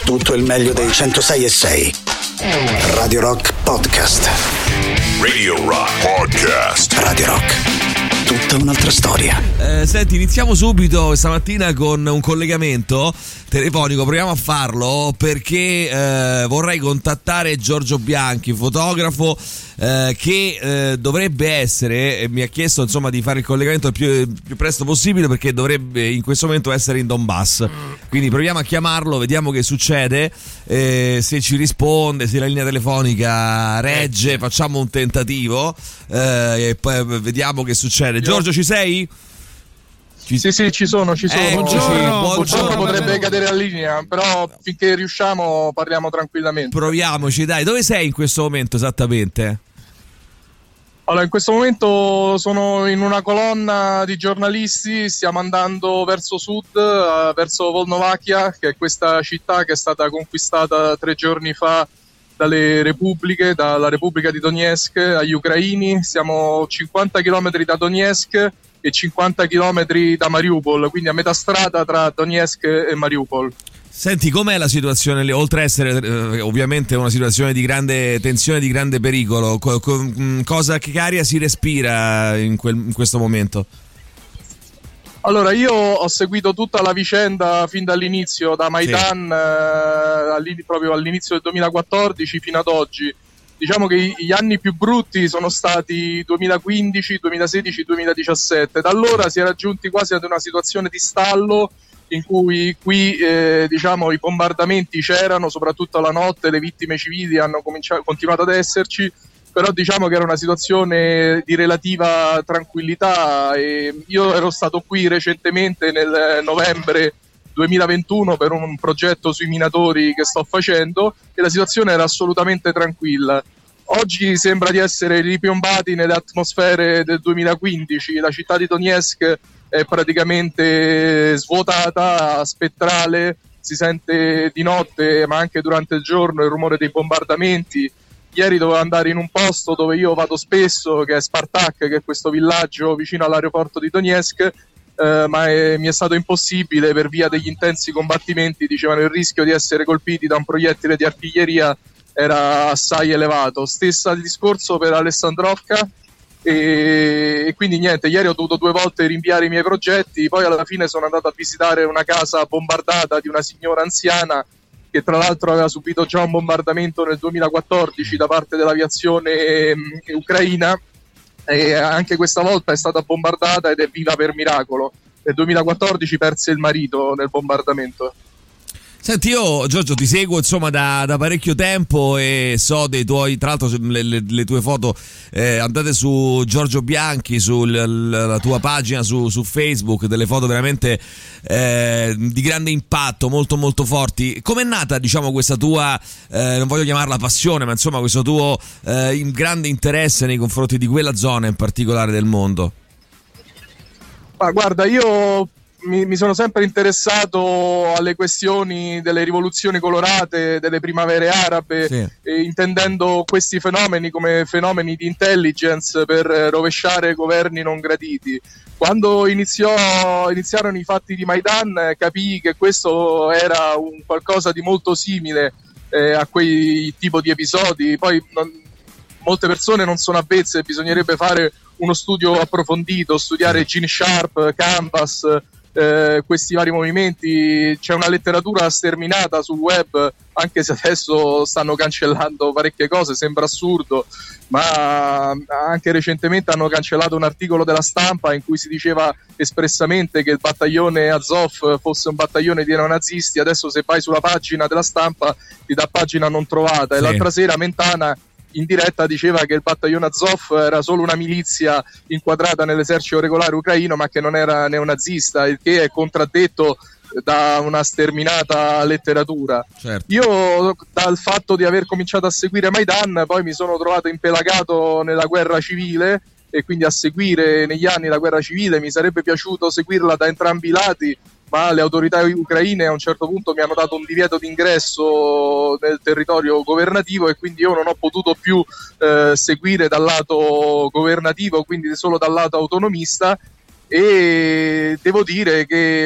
Tutto il meglio dei 106.6. Radio Rock Podcast. Radio Rock Podcast. Radio Rock. Tutta un'altra storia. Senti, iniziamo subito stamattina con un collegamento telefonico. Proviamo a farlo perché vorrei contattare Giorgio Bianchi, fotografo che dovrebbe essere, mi ha chiesto insomma di fare il collegamento il più presto possibile perché dovrebbe in questo momento essere in Donbass. Quindi proviamo a chiamarlo, vediamo che succede, se ci risponde, se la linea telefonica regge, facciamo un tentativo e poi vediamo che succede. Giorgio, ci sei? Sì, ci sono. Buongiorno. Potrebbe cadere la linea, però finché riusciamo parliamo tranquillamente. Proviamoci, dai. Dove sei in questo momento esattamente? Allora, in questo momento sono in una colonna di giornalisti, stiamo andando verso sud, verso Volnovachia, che è questa città che è stata conquistata 3 giorni fa dalle repubbliche, dalla Repubblica di Donetsk agli ucraini. Siamo 50 km da Donetsk e 50 km da Mariupol, quindi a metà strada tra Donetsk e Mariupol. Senti, com'è la situazione? Oltre a essere ovviamente una situazione di grande tensione, di grande pericolo, che aria si respira in questo momento? Allora, io ho seguito tutta la vicenda fin dall'inizio, da Maidan, proprio all'inizio del 2014 fino ad oggi. Diciamo che gli anni più brutti sono stati 2015, 2016, 2017. Da allora si è giunti quasi ad una situazione di stallo in cui qui diciamo i bombardamenti c'erano, soprattutto la notte, le vittime civili hanno continuato ad esserci, però diciamo che era una situazione di relativa tranquillità. E io ero stato qui recentemente nel novembre 2021 per un progetto sui minatori che sto facendo e la situazione era assolutamente tranquilla. Oggi sembra di essere ripiombati nelle atmosfere del 2015, la città di Donetsk è praticamente svuotata, spettrale, si sente di notte ma anche durante il giorno il rumore dei bombardamenti. Ieri dovevo andare in un posto dove io vado spesso, che è Spartak, che è questo villaggio vicino all'aeroporto di Donetsk, ma mi è stato impossibile per via degli intensi combattimenti. Dicevano il rischio di essere colpiti da un proiettile di artiglieria era assai elevato. Stessa discorso per Alessandrovka e quindi niente, ieri ho dovuto 2 volte rinviare i miei progetti, poi alla fine sono andato a visitare una casa bombardata di una signora anziana che tra l'altro aveva subito già un bombardamento nel 2014 da parte dell'aviazione ucraina e anche questa volta è stata bombardata ed è viva per miracolo. Nel 2014 perse il marito nel bombardamento. Senti, io Giorgio ti seguo insomma da parecchio tempo e so dei tuoi, tra l'altro le tue foto andate su Giorgio Bianchi, sulla tua pagina su Facebook, delle foto veramente di grande impatto, molto molto forti. Com'è nata diciamo questa tua, non voglio chiamarla passione, ma insomma questo tuo grande interesse nei confronti di quella zona in particolare del mondo? Ma guarda, io mi sono sempre interessato alle questioni delle rivoluzioni colorate, delle primavere arabe, sì. Intendendo questi fenomeni come fenomeni di intelligence per rovesciare governi non graditi. Quando iniziarono i fatti di Maidan capii che questo era un qualcosa di molto simile a quei tipo di episodi. Poi molte persone non sono avvezze, bisognerebbe fare uno studio approfondito, studiare Gene Sharp, Canvas, questi vari movimenti. C'è una letteratura sterminata sul web, anche se adesso stanno cancellando parecchie cose, sembra assurdo, ma anche recentemente hanno cancellato un articolo della Stampa in cui si diceva espressamente che il battaglione Azov fosse un battaglione di neonazisti. Adesso se vai sulla pagina della Stampa ti dà pagina non trovata. Sì. E l'altra sera Mentana in diretta diceva che il battaglione Azov era solo una milizia inquadrata nell'esercito regolare ucraino, ma che non era neonazista, il che è contraddetto da una sterminata letteratura. Certo. Io dal fatto di aver cominciato a seguire Maidan poi mi sono trovato impelagato nella guerra civile e quindi a seguire negli anni la guerra civile. Mi sarebbe piaciuto seguirla da entrambi i lati, ma le autorità ucraine a un certo punto mi hanno dato un divieto d'ingresso nel territorio governativo e quindi io non ho potuto più seguire dal lato governativo, quindi solo dal lato autonomista. E devo dire che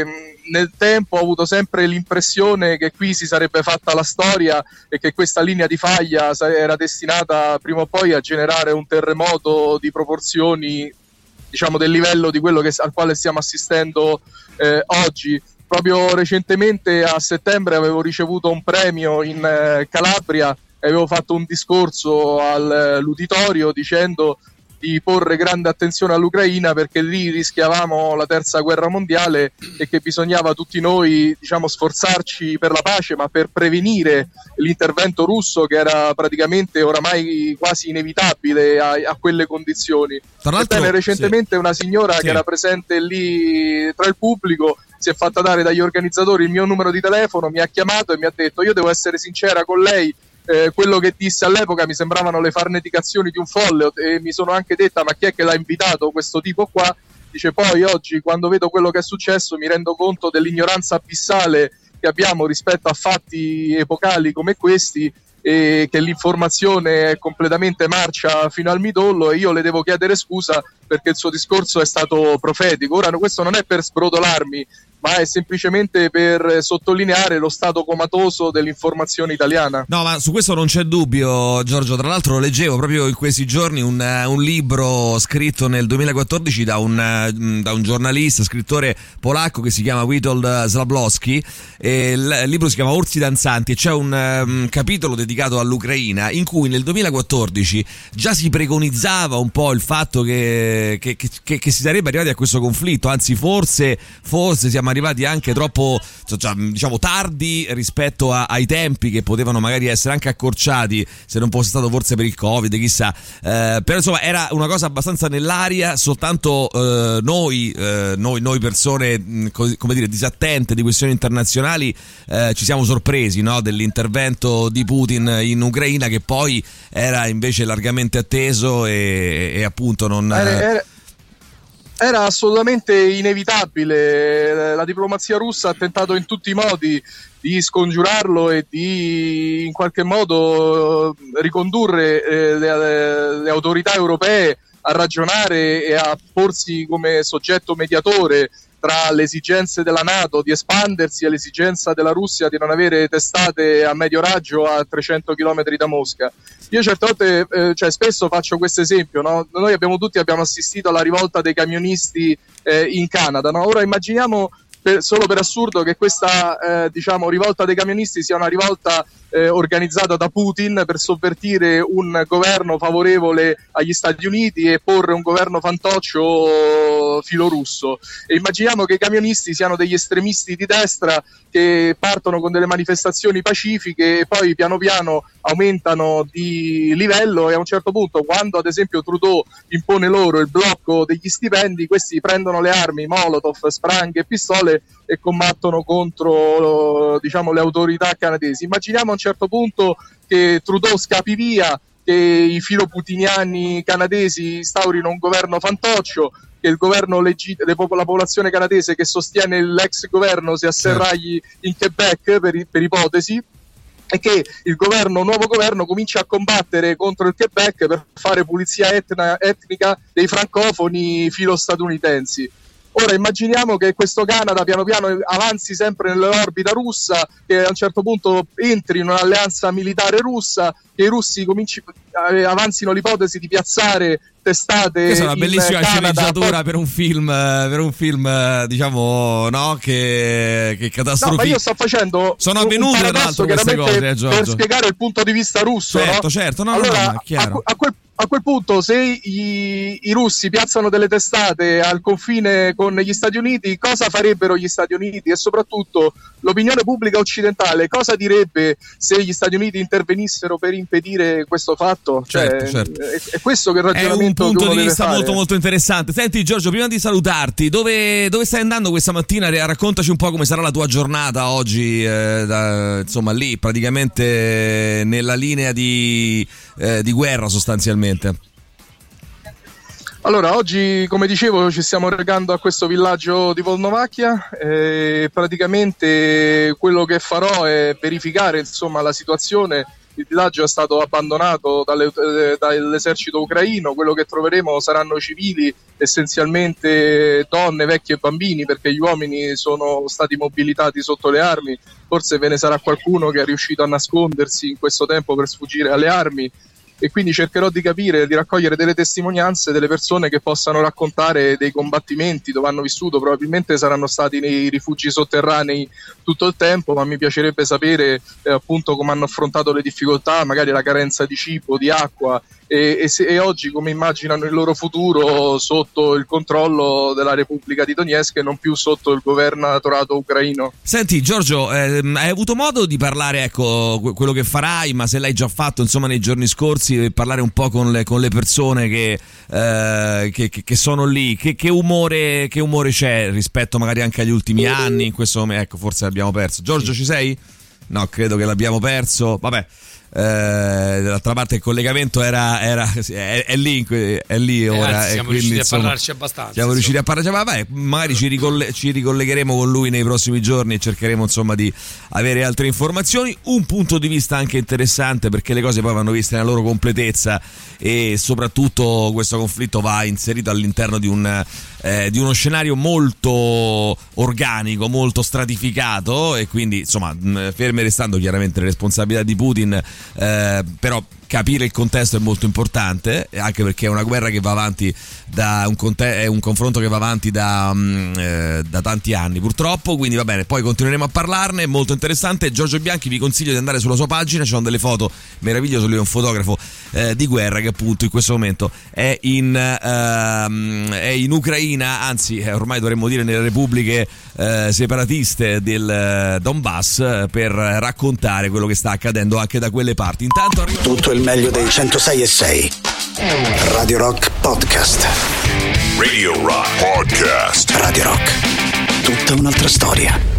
nel tempo ho avuto sempre l'impressione che qui si sarebbe fatta la storia e che questa linea di faglia era destinata prima o poi a generare un terremoto di proporzioni, diciamo, del livello di quello al quale stiamo assistendo oggi. Proprio recentemente a settembre avevo ricevuto un premio in Calabria e avevo fatto un discorso all'uditorio dicendo di porre grande attenzione all'Ucraina perché lì rischiavamo la terza guerra mondiale e che bisognava tutti noi, diciamo, sforzarci per la pace, ma per prevenire l'intervento russo che era praticamente oramai quasi inevitabile a quelle condizioni. Tra l'altro, ebbene, recentemente una signora che era presente lì tra il pubblico si è fatta dare dagli organizzatori il mio numero di telefono, mi ha chiamato e mi ha detto: io devo essere sincera con lei, quello che disse all'epoca mi sembravano le farneticazioni di un folle, e mi sono anche detta: ma chi è che l'ha invitato questo tipo qua? Dice: poi oggi quando vedo quello che è successo mi rendo conto dell'ignoranza abissale che abbiamo rispetto a fatti epocali come questi, e che l'informazione è completamente marcia fino al midollo, e io le devo chiedere scusa perché il suo discorso è stato profetico. Ora, questo non è per sbrodolarmi, ma è semplicemente per sottolineare lo stato comatoso dell'informazione italiana. No, ma su questo non c'è dubbio, Giorgio. Tra l'altro leggevo proprio in questi giorni un libro scritto nel 2014 da un giornalista, scrittore polacco che si chiama Witold Szlablowski, e il libro si chiama Orsi danzanti, e c'è un capitolo dedicato all'Ucraina in cui nel 2014 già si preconizzava un po' il fatto che si sarebbe arrivati a questo conflitto, anzi forse siamo arrivati anche troppo, diciamo, tardi rispetto ai tempi che potevano magari essere anche accorciati se non fosse stato forse per il Covid, chissà, però insomma era una cosa abbastanza nell'aria. Soltanto noi persone come dire disattente di questioni internazionali ci siamo sorpresi, no, dell'intervento di Putin in Ucraina, che poi era invece largamente atteso e appunto non era assolutamente inevitabile. La diplomazia russa ha tentato in tutti i modi di scongiurarlo e di in qualche modo ricondurre le autorità europee a ragionare e a porsi come soggetto mediatore tra le esigenze della NATO di espandersi e l'esigenza della Russia di non avere testate a medio raggio a 300 km da Mosca. Io certe volte, spesso faccio questo esempio, no? Noi abbiamo assistito alla rivolta dei camionisti in Canada, no? Ora immaginiamo solo per assurdo che questa rivolta dei camionisti sia una rivolta organizzata da Putin per sovvertire un governo favorevole agli Stati Uniti e porre un governo fantoccio filorusso. E immaginiamo che i camionisti siano degli estremisti di destra che partono con delle manifestazioni pacifiche e poi piano piano aumentano di livello, e a un certo punto, quando ad esempio Trudeau impone loro il blocco degli stipendi, questi prendono le armi, molotov, spranghe e pistole e combattono contro le autorità canadesi. Immaginiamo a un certo punto che Trudeau scappi via, che i filoputiniani canadesi instaurino un governo fantoccio, che il governo la popolazione canadese che sostiene l'ex governo si asserragli in Quebec per ipotesi, e che il nuovo governo comincia a combattere contro il Quebec per fare pulizia etnica dei francofoni filo-statunitensi. Ora immaginiamo che questo Canada piano piano avanzi sempre nell'orbita russa, che a un certo punto entri in un'alleanza militare russa, che i russi avanzino l'ipotesi di piazzare testate. Questa è una bellissima Canada, sceneggiatura per un film, diciamo, no? Che catastrofi. No, ma io sto facendo sono avvenute tra l'altro queste cose, Giorgio, per spiegare il punto di vista russo. Certo, no? Allora, no, è chiaro. A quel punto, se i russi piazzano delle testate al confine con gli Stati Uniti, cosa farebbero gli Stati Uniti? E soprattutto l'opinione pubblica occidentale cosa direbbe se gli Stati Uniti intervenissero per impedire questo fatto? Certo. È questo che il ragionamento è un punto che di vista fare. molto molto interessante. Senti Giorgio, prima di salutarti, dove stai andando questa mattina? Raccontaci un po' come sarà la tua giornata oggi, insomma lì praticamente nella linea di guerra sostanzialmente. Allora, oggi, come dicevo, ci stiamo recando a questo villaggio di Volnovacchia, e praticamente quello che farò è verificare, insomma, la situazione il villaggio è stato abbandonato dall'esercito ucraino, quello che troveremo saranno civili, essenzialmente donne, vecchi e bambini, perché gli uomini sono stati mobilitati sotto le armi. Forse ve ne sarà qualcuno che è riuscito a nascondersi in questo tempo per sfuggire alle armi, e quindi cercherò di capire, di raccogliere delle testimonianze delle persone che possano raccontare dei combattimenti dove hanno vissuto. Probabilmente saranno stati nei rifugi sotterranei tutto il tempo, ma mi piacerebbe sapere appunto come hanno affrontato le difficoltà, magari la carenza di cibo, di acqua, e oggi come immaginano il loro futuro sotto il controllo della Repubblica di Donetsk e non più sotto il governatorato ucraino. Senti Giorgio, hai avuto modo di parlare, ecco, quello che farai, ma se l'hai già fatto insomma nei giorni scorsi, parlare un po' con le persone che sono lì, che umore c'è rispetto magari anche agli ultimi anni in questo momento? Ecco, forse l'abbiamo perso. Giorgio, ci sei? No, credo che l'abbiamo perso. Vabbè. Dall'altra parte il collegamento è lì ora, siamo quindi, riusciti a parlarci abbastanza. Siamo riusciti a parlarci, vabbè, magari ci ricollegheremo con lui nei prossimi giorni e cercheremo insomma di avere altre informazioni, un punto di vista anche interessante, perché le cose poi vanno viste nella loro completezza e soprattutto questo conflitto va inserito all'interno di uno scenario molto organico, molto stratificato, e quindi insomma ferme restando chiaramente le responsabilità di Putin, però capire il contesto è molto importante, anche perché è una guerra che va avanti è un confronto che va avanti da tanti anni purtroppo, quindi va bene, poi continueremo a parlarne, è molto interessante. Giorgio Bianchi, vi consiglio di andare sulla sua pagina, ci sono delle foto meravigliose, lui è un fotografo di guerra che appunto in questo momento è in Ucraina, anzi ormai dovremmo dire nelle repubbliche separatiste del Donbass, per raccontare quello che sta accadendo anche da quelle parti. Intanto arriva tutto il meglio dei 106.6 Radio Rock Podcast. Radio Rock Podcast. Radio Rock, tutta un'altra storia.